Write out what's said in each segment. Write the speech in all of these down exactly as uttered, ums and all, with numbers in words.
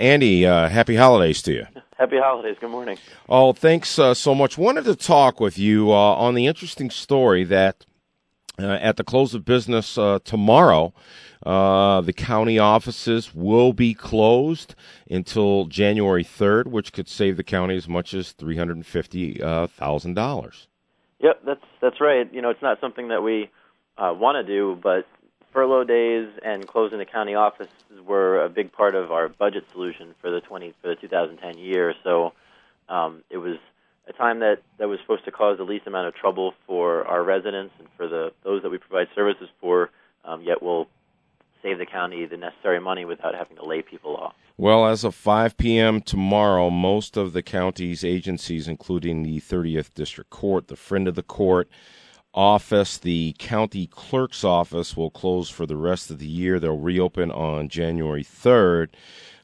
Andy, uh, happy holidays to you. Happy holidays. Good morning. Oh, thanks uh, so much. Wanted to talk with you uh, on the interesting story that uh, at the close of business uh, tomorrow, uh, the county offices will be closed until January third, which could save the county as much as three hundred fifty thousand dollars. Yep, that's that's right. You know, it's not something that we uh, want to do, but furlough days and closing the county offices were a big part of our budget solution for the twenty for the two thousand ten year. So um, it was a time that, that was supposed to cause the least amount of trouble for our residents and for the those that we provide services for, um, yet will save the county the necessary money without having to lay people off. Well, as of five p.m. tomorrow, most of the county's agencies, including the thirtieth District Court, the Friend of the Court office, the county clerk's office, will close for the rest of the year. They'll reopen on January third.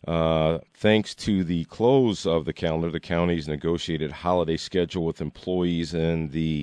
Uh, thanks to the close of the calendar, the county's negotiated holiday schedule with employees and the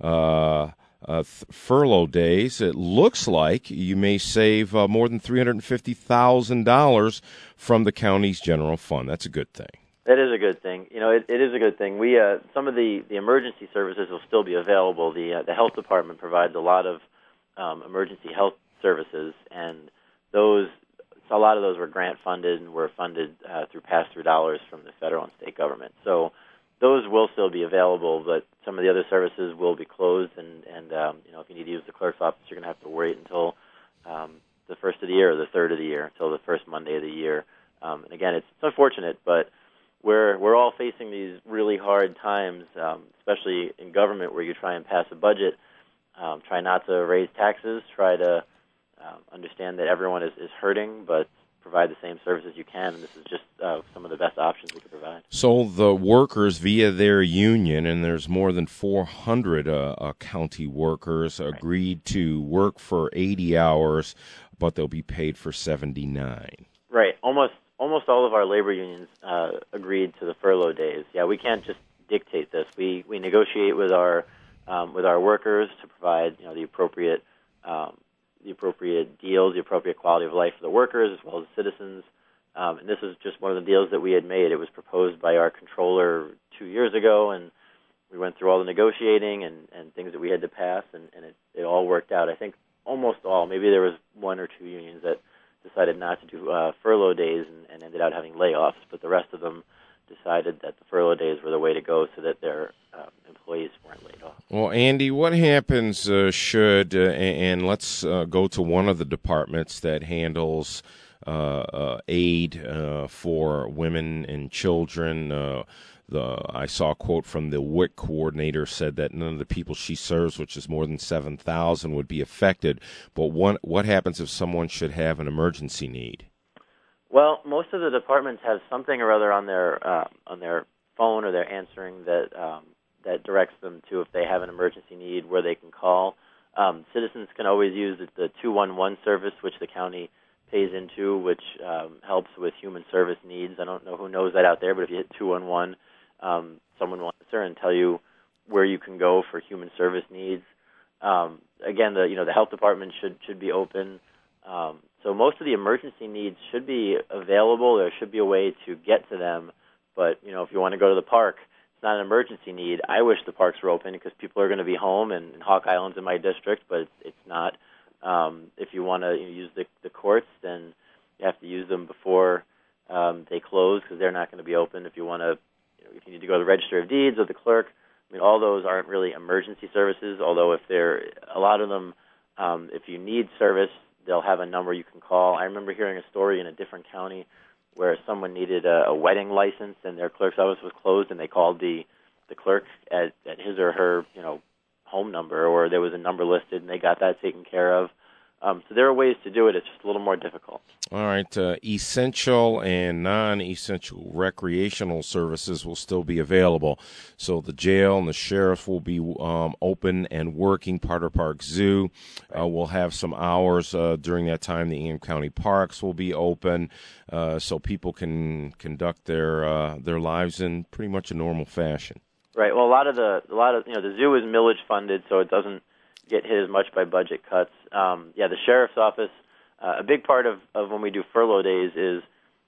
uh, uh, th- furlough days, it looks like you may save uh, more than three hundred fifty thousand dollars from the county's general fund. That's a good thing. That is a good thing. You know, it, it is a good thing. We uh, some of the, the emergency services will still be available. The uh, the health department provides a lot of um, emergency health services, and those a lot of those were grant funded and were funded uh, through pass-through dollars from the federal and state government. So those will still be available, but some of the other services will be closed. And and um, you know, if you need to use the clerk's office, you're going to have to wait until um, the first of the year or the third of the year, until the first Monday of the year. Um, and again, it's, it's unfortunate, but We're we're all facing these really hard times, um, especially in government, where you try and pass a budget, um, try not to raise taxes, try to um, understand that everyone is, is hurting, but provide the same services you can. And this is just uh, some of the best options we could provide. So the workers, via their union, and there's more than four hundred uh, uh, county workers, Right. agreed to work for eighty hours, but they'll be paid for seventy-nine. Right, almost. Almost all of our labor unions uh, agreed to the furlough days. Yeah, we can't just dictate this. We we negotiate with our um, with our workers to provide you know the appropriate um, the appropriate deals, the appropriate quality of life for the workers as well as the citizens. Um, and this is just one of the deals that we had made. It was proposed by our controller two years ago, and we went through all the negotiating and, and things that we had to pass, and, and it, it all worked out. I think almost all. Maybe there was one or two unions that decided not to do uh, furlough days and, and ended up having layoffs, but the rest of them decided that the furlough days were the way to go so that their uh, employees weren't laid off. Well, Andy, what happens uh, should, uh, and, and let's uh, go to one of the departments that handles uh, uh, aid uh, for women and children. Uh, The, I saw a quote from the W I C coordinator said that none of the people she serves, which is more than seven thousand, would be affected. But one, what happens if someone should have an emergency need? Well, most of the departments have something or other on their uh, on their phone or their answering that um, that directs them to if they have an emergency need where they can call. Um, citizens can always use the two one one service, which the county pays into, which um, helps with human service needs. I don't know who knows that out there, but if you hit two one one, Um, someone will answer and tell you where you can go for human service needs. Um, again, the you know the health department should should be open. Um, so most of the emergency needs should be available. There should be a way to get to them. But you know, if you want to go to the park, it's not an emergency need. I wish the parks were open because people are going to be home, and, and Hawk Island's in my district, but it's, it's not. Um, if you want to you know, use the, the courts, then you have to use them before um, they close because they're not going to be open. If you want to If you need to go to the Register of Deeds or the clerk, I mean, all those aren't really emergency services, although if they're, a lot of them, um, if you need service, they'll have a number you can call. I remember hearing a story in a different county where someone needed a, a wedding license and their clerk's office was closed, and they called the, the clerk at, at his or her, you know, home number, or there was a number listed, and they got that taken care of. Um, so there are ways to do it. It's just a little more difficult. All right. Uh, essential and non-essential recreational services will still be available. So the jail and the sheriff will be um, open and working. Potter Park Zoo uh, will have some hours uh, during that time. The Ingham County Parks will be open, uh, so people can conduct their uh, their lives in pretty much a normal fashion. Right. Well, a lot of the a lot of you know the zoo is millage funded, so it doesn't get hit as much by budget cuts. Um, yeah, the sheriff's office. Uh, a big part of, of when we do furlough days is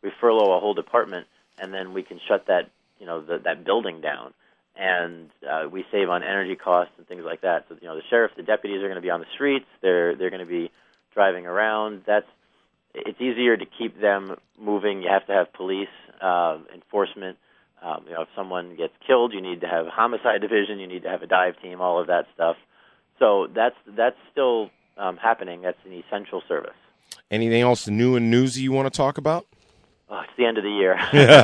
we furlough a whole department, and then we can shut that you know the, that building down, and uh, we save on energy costs and things like that. So you know the sheriff, the deputies are going to be on the streets. They're they're going to be driving around. That's it's easier to keep them moving. You have to have police uh, enforcement. Um, you know, if someone gets killed, you need to have a homicide division. You need to have a dive team. All of that stuff. So that's that's still um, happening. That's an essential service. Anything else new and newsy you want to talk about? Oh, it's the end of the year.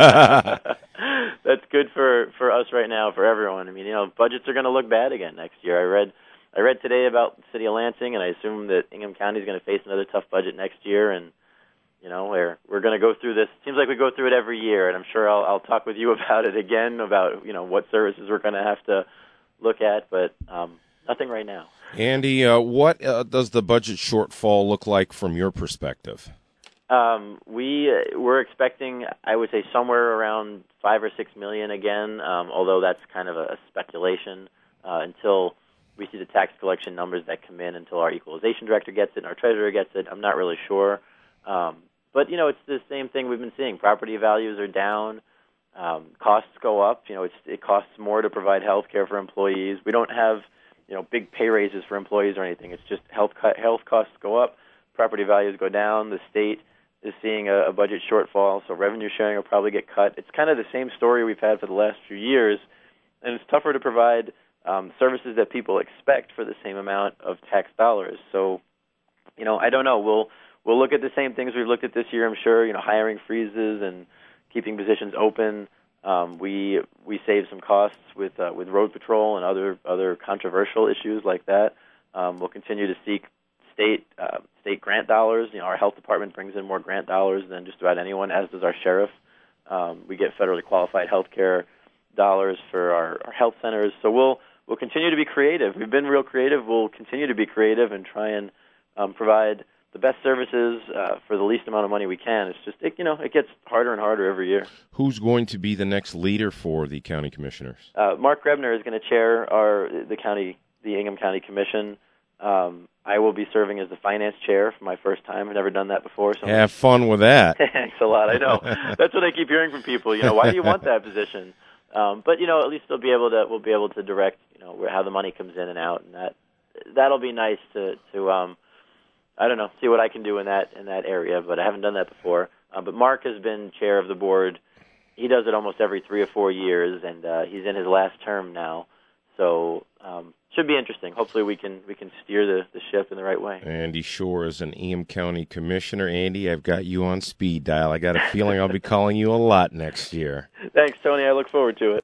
That's good for, for us right now, for everyone. I mean, you know, budgets are going to look bad again next year. I read I read today about the city of Lansing, and I assume that Ingham County is going to face another tough budget next year. And you know, we're we're going to go through this. Seems like we go through it every year, and I'm sure I'll I'll talk with you about it again about you know what services we're going to have to look at, but um, nothing right now. Andy, uh, what uh, does the budget shortfall look like from your perspective? Um, we uh, we're expecting, I would say, somewhere around five or six million again. Um, although that's kind of a speculation uh, until we see the tax collection numbers that come in. Until our equalization director gets it and our treasurer gets it, I'm not really sure. Um, but you know, it's the same thing we've been seeing. Property values are down. Um, costs go up. You know, it's, it costs more to provide health care for employees. We don't have you know big pay raises for employees or anything. It's just health health costs go up, property values go down. The state is seeing a, a budget shortfall, so revenue sharing will probably get cut. It's kind of the same story we've had for the last few years, and it's tougher to provide um, services that people expect for the same amount of tax dollars. So, you know, I don't know. We'll we'll look at the same things we've looked at this year, I'm sure. You know, hiring freezes and keeping positions open. Um, we we save some costs with uh, with road patrol and other other controversial issues like that. Um, we'll continue to seek state uh, state grant dollars. You know, our health department brings in more grant dollars than just about anyone, as does our sheriff. Um, we get federally qualified health care dollars for our, our health centers. So we'll we'll continue to be creative. We've been real creative. We'll continue to be creative and try and um, provide the best services uh, for the least amount of money we can. It's just, it, you know, it gets harder and harder every year. Who's going to be the next leader for the county commissioners? Uh, Mark Grebner is going to chair our the county, the Ingham County Commission. Um, I will be serving as the finance chair for my first time. I've never done that before. So have fun with that. Thanks a lot. I know. That's what I keep hearing from people. You know, why do you want that position? Um, but you know, at least they'll be able to. We'll be able to direct. You know, where how the money comes in and out, and that that'll be nice to to. Um, I don't know. See what I can do in that in that area, but I haven't done that before. Uh, but Mark has been chair of the board. He does it almost every three or four years, and uh, he's in his last term now. So um, should be interesting. Hopefully, we can we can steer the, the ship in the right way. Andy Shore is an Ingham County Commissioner. Andy, I've got you on speed dial. I got a feeling I'll be calling you a lot next year. Thanks, Tony. I look forward to it.